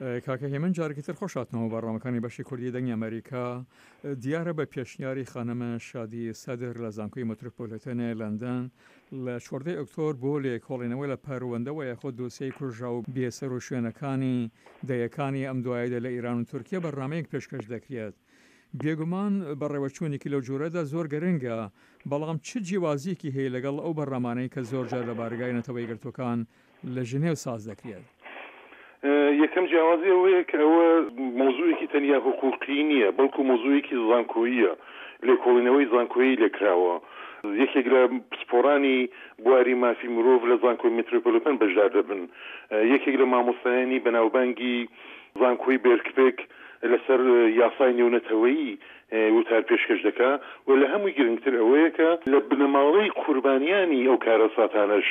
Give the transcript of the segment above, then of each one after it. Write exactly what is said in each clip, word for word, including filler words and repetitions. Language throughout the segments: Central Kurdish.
کاکە هێمن جارێکی تر خۆشاتنەوە بەڕامەکانی بەشی کوردی دەنگی ئەمریکا دیارە بە پێشنیاری خانمە شادی سەدر لە زانکۆی مترۆپۆلیتەنە لەندەن لە چوەردەی ئۆکتۆبر بۆ لێکۆڵینەوەی لە پەروەندەوە یاخود دۆسیەی کوژرا و بێسەر و شوێنەکانی دەیەکانی ئەم دواییدا لە ئیران و تورکیا بەڕامەیەک پێشکەش دەکرێت. بێگومان بەڕێوەچوونێکی لەو جۆرەدا زۆر گەرنگە، بەڵام چ جیاوازیەکی هەیە لەگەڵ ئەو بەڕامانەی کە زۆرجار لە بارگای نەتەوەی گرتوەکان لە ژنێو ساز دەکرێت؟ یەکەم جیاوازی ئەوەیە کە ئەوە مۆزوعێکی تەنیا حقوقی نییە، بەڵکو مۆزوعێکی زانکۆییە، لێکۆڵینەوەی زانکۆیی لێکراوە. یەکێک لە پسپۆرانی بواری مافی مرۆڤ لە زانکۆی مترۆپۆلیتەن بەشدار دەبن. یەکێک لە مامۆستایانی بەناوبانگی زانکۆی بێرکبێک لەسەر یاسای نێونەتەوەیی وتار پێشکەش دەکا و لە هەمووی گرنگتر ئەوەیە کە لە بنەماڵەی قوربانیانی ئەو کارە ساتانەش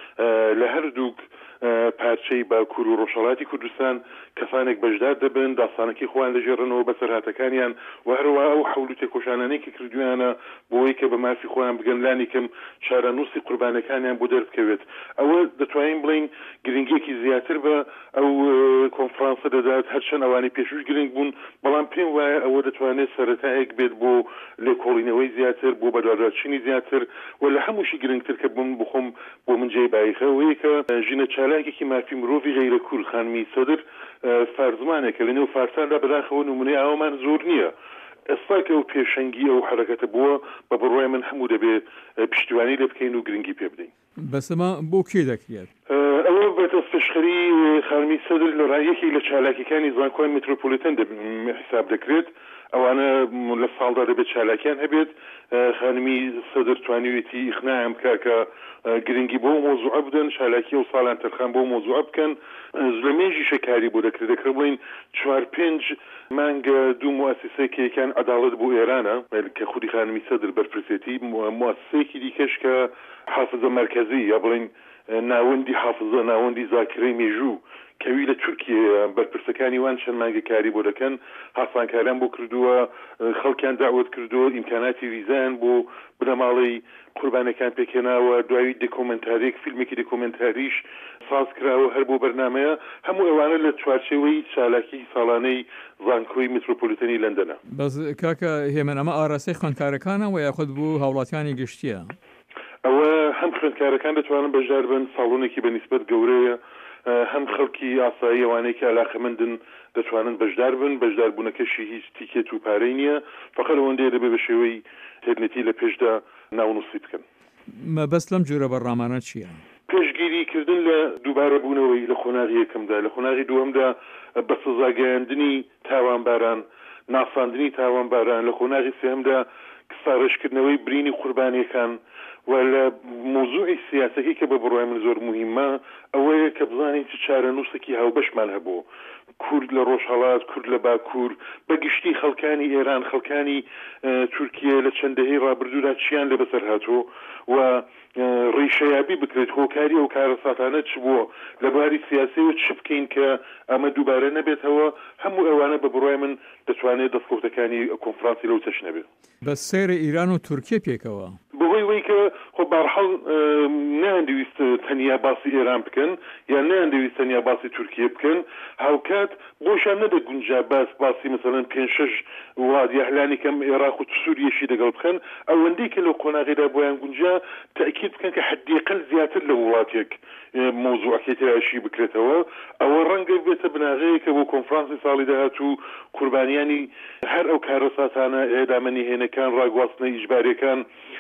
لە هەردووک پارچەی باکوور و ڕۆژهەڵاتی کوردستان کەسانێک بەشدار دەبن، داستانێکی خۆیان دەژێڕنەوە بەسەرهاتەکانیان و هەروەها ئەو حەول و تێکۆشانانەی کە کردویانە بۆی کە بە مافی خۆیان بگەن لانی کەم چارەنووسی قوربانەکانیان بۆ دەربکەوێت. ئەوە دەتوانین بڵین گرنگیەکی زیاتر بە ئەو کۆنفرانسە دەدات، هەرچەند ئەوانی پێشوش گرنگ بوون، بەڵام پێم وایە ئەوە دەتوانێت سەرەتایەک بێت بۆ لێکۆڵینەوەی زیاتر، بۆ بەداداچینی زیاتر و لە هەمووشی گرنگتر کە بووم بخۆم بۆ من جێی بایخەوەیە کە ژینە چالاکێکی مافی مرۆڤی غەیرە کوور خانمی سەدر فارزمانێکە لە نێو فارساندا بەداخەوە نمونەی ئاوامان زۆر نییە. ئێستا کە ئەو پێشەنگی ئەو حرەکەتە بووە بە بڕوای من هەموو دەبێت پشتیوانی لێ بکەین و گرنگی پێ بدەین. بەسەما بۆ کێ دەکرێت؟ ئەوە بەدەست پێشخەری خانمی سەدر لە ڕایەکی لە چالاکیەکانی زانکۆی مترۆپۆلیتەن حساب دەکرێت. ئەوانە لە ساڵدا دەبێت چالاکیان هەبێت. خانمی سەدر توانیوێتی ئیخنایم بکە کە گرنگی بۆ مۆزوعە بدەن، چالاکی و ساڵان تەرخان بۆ مۆزوعە بکەن. زلمێژی شەکاری بۆ دەکرێت دەکرێت بڵین چوار پێنج مانگە دوو موسسەیەکی یەکیان عەداڵەت بۆ ئێرانە کە خودی خانمی سەدر بەرپرسێتی، موسسەیەکی دیکەش کە حافزە مەرکەزی یا بڵین ناوەندی حافزە ناوەندی زاکرەی مێژوو کەوی لە تورکیە بەرپرسەکانی وان چەند مانگە کاری بۆ دەکەن، هاوسانکاریان بۆ کردووە، خەڵکیان داوت کردووە، ئیمکاناتی ویزان بۆ بنەماڵەی قوربانەکان پێکێناوە، دوایی دۆکۆمنتاریەک فیلمێکی دۆکۆمنتاریش ساز کراوە هەر بۆ بەرنامەیە. هەموو ئەوانە لە چوارچێوەی چالاکی ساڵانەی زانکۆی مترۆپۆلیتەنی لەندەنە. بەس کاکە هێمن ئەمە ئاراستەی خوێندکارەکانە و یاخود بوو هاوڵاتیانی گشتیە؟ ئەوە هەم خوێندکارەکان دەتوانن بەشدار بن، ساڵۆنێکی بەنسبەت گەورەیە، هەم خەڵکی ئاسایی ئەوانەی کە عەلاقەمەندن دەتوانن بەشدار بن. بەشداربوونەکەشی هیچ تیکێت و پارەی نییە، فەقەت ئەوەندەیە دەبێت بە شێوەی ئینتەرنێتی لە پێشدا ناونووسی بکەن. مەبەست لەم جۆرە بەڕامانە چییە؟ پێشگیریکردن لە دووبارە بوونەوەی لە خۆناغی یەکەمدا، لە خۆناغی دووەمدا بە سزاگەیاندنی تاوانباران، ناساندنی تاوانباران، لە خۆناغی سێهەمدا ساڕێژکردنەوەی برینی قوربانیەکان و لە مۆزوعی سیاسەکەی کە بە بڕوای من زۆر مهمە ئەوەیە کە بزانین چ چارەنووسێکی هاوبەشمان هەبوو، کورد لە ڕۆژهەڵات، کورد لە باکوور، بەگشتی خەڵکانی ئێران، خەڵکانی تورکیە لە چەندەهەی ڕابردوودا چیان لە بەسەر هاتووە و ڕیشەیابی بکرێت هۆکاری ئەو کارە ساتانە چ بووە، لە باری سیاسیەوە چ بکەین کە ئەمە دووبارە نەبێتەوە. هەموو ئەوانە بە بڕوای من دەتوانێت دەستکەوتەکانی کۆنفرانسی لەو تەش نەبێت. بە سەیرە ئیران و تورکیە پێکەوە بەهۆی وەی کە خۆ بەرحەڵ نەیانویست تەنیا باسی ئێران بکەن یان نەیانویست تەنیا باسی تورکیە بکەن، هاوکات بۆشان نەدەگونجا باس باسی مثلەن پێنج شەش وڵات یاهلانی کەم عێراق و سووریەشی دەگەڵ بکەن، ئەوەندەی کە لەو قۆناغیدا بۆیان گونجا تەئکید بکەن کە حەدیقل زیاتر لە وڵاتێک مۆزوعەکەی تراشی بکرێتەوە. ئەوە ڕەنگە بێتە بناغەیەکە بۆ کۆنفرانسی ساڵی داهاتوو قوربانیانی هەر ئەو کارە ساتانە ئێدامەنی هێنەکان، ڕاگواستنە ئیجباریەکان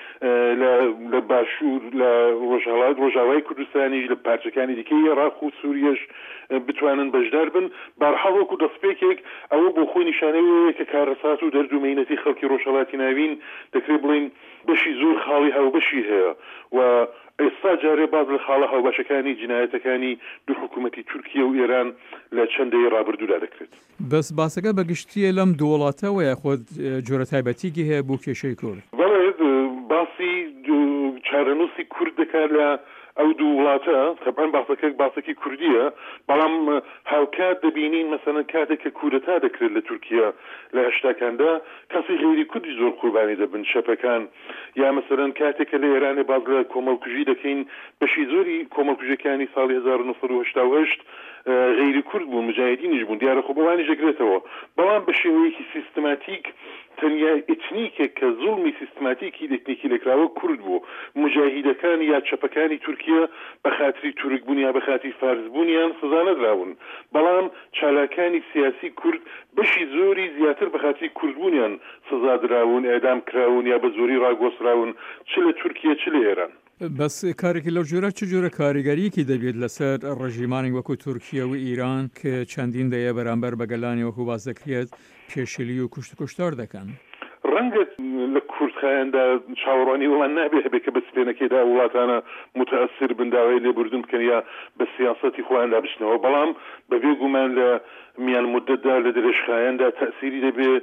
لە باشوور، لە ڕۆژهەڵات ڕۆژاوای کوردستانی، لە پارچەکانی دیکەی عێراق و سووریەش بتوانن بەشدار بن. بەرحەڵ وەکو دەستپێکێک ئەوە بۆ خۆی نیشانەیە کە کارەسات و دەردومینەتی خەڵکی ڕۆژهەڵاتی ناوین دەکرێت بڵین بەشی زۆر خاڵی هاوبەشی هەیە و ئێستا جارێ باز لە خاڵە هاوبەشەکانی جینایەتەکانی دوو حکوومەتی تورکیە و ئێران لە چەندەی ڕابردوودا دەکرێت. بەس باسەکە بەگشتیە لەم دوو وڵاتەوە یاخود جۆرە تایبەتیگی هەیە بۆ کێشەی کورد؟ باسی چارەنووسی کورد دەکات لە ئەو دوو وڵاتە، تەبعاً باسەکە باسێکی کوردیە، بەڵام هاوکات دەبینین مەسەلەن کاتێک کە کودەتا دەکرێت لە تورکیا لە هەشتاکاندا کەسی غێری کوردی زۆر قوربانی دەبن، شەپەکان، یا مەسەلەن کاتێک کە لە ئێرانێ باز لە کۆمەڵکوژی دەکەین، بەشی زۆری کۆمەڵکوژەکانی ساڵی هەزار و نۆ سەد و هەشتا و هەشت غیری کورد بوون مجاهدینیش بوون دیارە خۆ بەوانی ژەگرێتەوە بەڵام بە شێوەیەکی سیستماتیک تەنیا ئتنیکێک کە زوڵمی سیستماتیکی دەکنیکی لێکراوە کورد بوو مجاهیدەکان یا چەپەکانی تورکیا بە خاتری تورک بوون یا بە خاتری فارس بوونیان سزا نەدراون بەڵام چالاکانی سیاسی کورد بەشی زۆری زیاتر بە خاتری کورد بوونیان سزا دراون ئێدام کراون یا بە زۆری ڕاگۆسراون چ لە تورکیا چ لە ئێران بەس کارێکی لەو جۆرە چ جۆرە کاریگەریەکی دەبێت لەسەر ڕژیمانی وەکو تورکیا و ئیران کە چەندین دەیە بەرامبەر بەگەلانی وەکو باز دەکرێت پێشێلی و کوشت کوشتار دەکەن ڕەنگە لە کوردخایاندا چاوەڕوانی وڵان نابێت هەبێت کە بە سپێنەکەیدا وڵاتانە متەئەسر بنداوای لێبوردن بکەن یا بە سیاسەتی خۆیاندا بچنەوە بەڵام بەبێ گومان لە میان مدەتدا لە درێژخایاندا تەئسیری دەبێت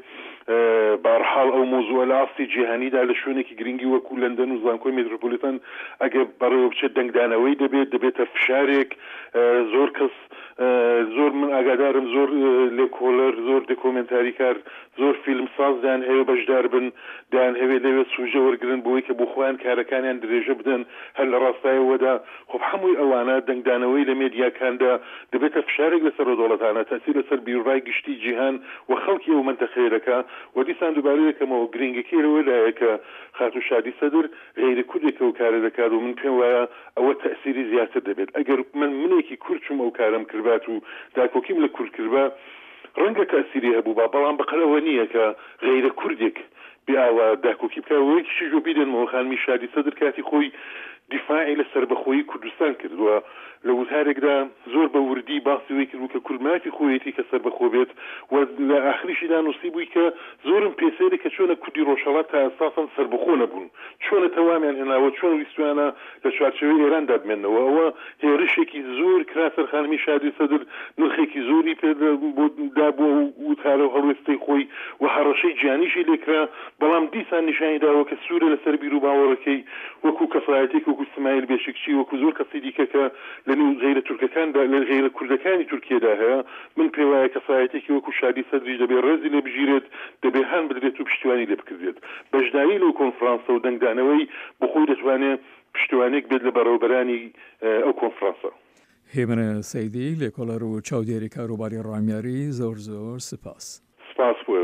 بارحاڵ ئەو مۆزووە لە ئاستی جیهانیدا لە شوێنێکی گرنگی وەکو لەندەن و زانکۆی مێترۆپۆلیتان ئەگە بەڕێوە بچێت دەنگدانەوەی دەبێت دەبێتە فشارێک زۆر کەس زۆر من ئاگادارم زۆر لێکۆلەر زۆر دۆکۆمنتاریکار زۆر فیلم ساز دایان هەیە بەشدار بن دایان هەوێت لەوێت سوژە وەرگرن بۆی کە بۆ خۆیان کارەکانیان درێژە بدەن هەر لە ڕاستایەوەدا خۆ هەمووی ئەوانە دەنگدانەوەی لە مێدیاکاندا دەبێتە فشارێک لەسەر دەوڵەتانە تەسیر لەسەر بیرڕای گشتی جیهان و خەڵکی ئەو منتەقەیە دەکا و دیسان دووبارە یەکەمەوە گرنگەکەی لەوەی لایە کە خاتو شادی سەدر غیرە کوردێکە و کارە دەکات و من پێم وایە ئەوە تەسیری زیاتر دەبێت ئەگەر من منێکی کورد چوم ئەو کارم کردبات و داکۆکیم لە کورد کردبا ڕەنگە تەسیری هەبوو با بەڵام بەقەرەوە نییە کە غیرە کوردێک بیاوە داکۆکی بکەوەیەکیشی ژۆ بیدەنەوە خانمی شادی سەدر کاتی خۆی دیفاعی لەسەر بەخۆیی کوردستان کردووە لە وتارێکدا زۆر بە وردی باسی وی کردبوو کە کورماتی خۆیەتی کە سەر بەخۆ بێت و لە ئاخریشیدا نووسی بووی کە زۆرم پێسێری کە چۆنە کوردی ڕۆژهەڵات تا ئەساساً سەر بەخۆ نەبوون چۆنە تەوامیان هێناوە چۆن ویستوانە لە چوارچێوەی ئێران دابمێنەوە ئەوە هێرشێکی زۆر کراسەر خانمی شادی سەدر نرخێکی زۆری پێدا دابووە وتارە و هەڵوێستەی خۆی و هەڕەشەی گیانیشی لێکرا بەڵام دیسان نیشانی داوە کە سوورە لەسەر بیر و باوەڕەکەی وەکو کەفایەتێک وەکو سمایل بێشکچی وەکو زۆر کەسی دیکە کە لە نێو غیرە تورکەکاندا لە غیرە کوردەکانی تورکیەدا هەیە من پێ وایە کەفایەتێکی وەکو شادی سەدری دەبێت ڕێزی لێ بژیرێت دەبێت هەن بدرێت و پشتیوانی لێ بکردێت بەشداری لەو کۆنفرانسە و دەنگدانەوەی بەخۆی دەتوانێت پشتیوانێک بێت لە بەڕێوەبەرانی ئەو کۆنفرانسە. هێمنە سەیدی لێکۆڵەر و چاودێری کاروباری ڕامیاری زۆر زۆر سپاس. سپاس بۆ